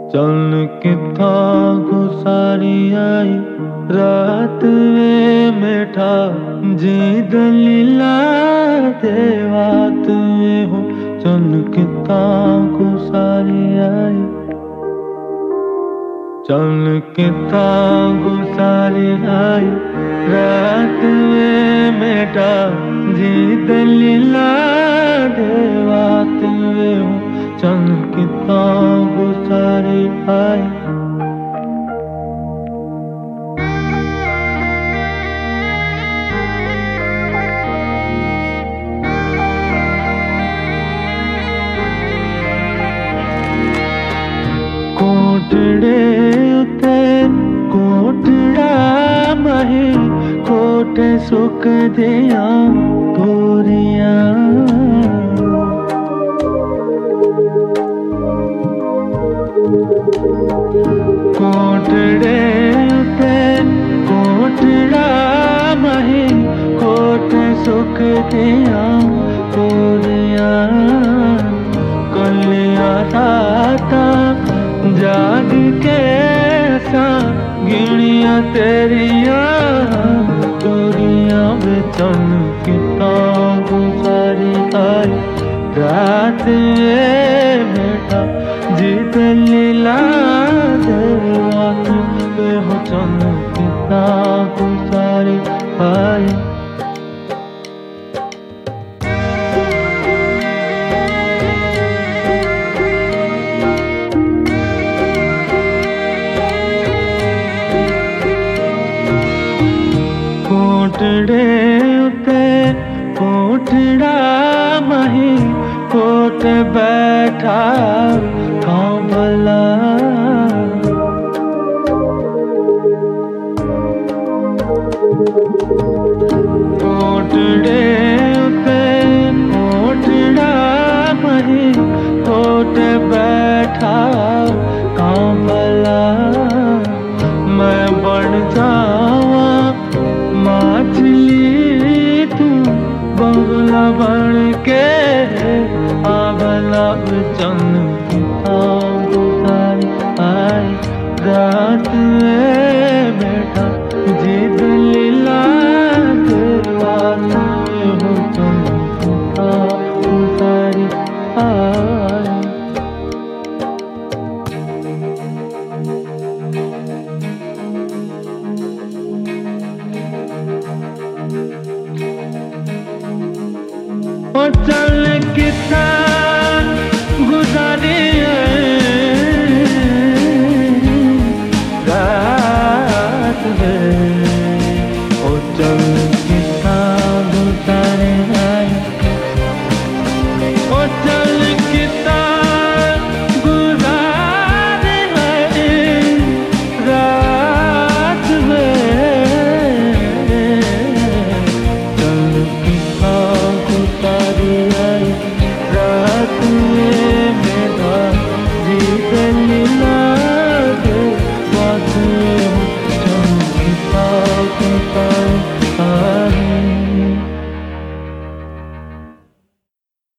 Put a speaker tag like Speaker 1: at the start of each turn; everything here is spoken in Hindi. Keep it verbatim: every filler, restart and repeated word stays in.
Speaker 1: चल किथा गुसारी आई रात में मेठा जी दलीला देवात में हो। चल किथा गुसारी आई चल किथा गुसारी आई रात में मेठा जी दलीला देवात में हो। चल किथा गुसारी आई कोटड़े उते कोटड़ा मही कोटे सुख दिया गोरिया कोटड़े उते कोटड़ा मही कोटे सुख दिया गोरिया कलिया राता जाग के सा गिणिया तेरिया गोरिया बेचन किता गुसारी आई रात बेटा जीत लीला देवात पे हो। चन किता गुसारी आई कोटड़े उते कोटड़ा मही कोट बैठा गाँव भला कोटड़े उते कोटड़ा मही कोट बैठा गाँव भला मैं बढ़ जावा मछली तू बगला बन के आभला चन किथा गुसारी आई रात में बेटा जीत लीला देवात में हो। चन किथा गुसारी आई ओ